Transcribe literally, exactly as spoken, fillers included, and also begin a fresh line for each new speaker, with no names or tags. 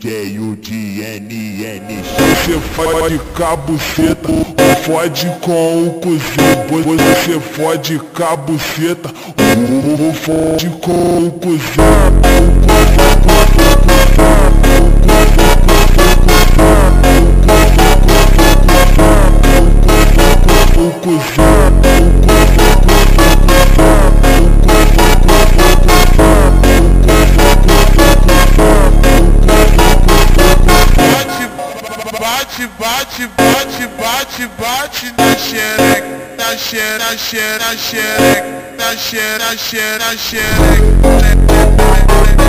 J U de N N.
Você fode com a buceta, ou fode com o cozinho. Você fode com a buceta, ou fode com o cozinho. O cozinho.
Bate, bate, bate, bate, bate na xereca, na xereca, na xereca, na xereca, na xereca, na xereca, na xereca.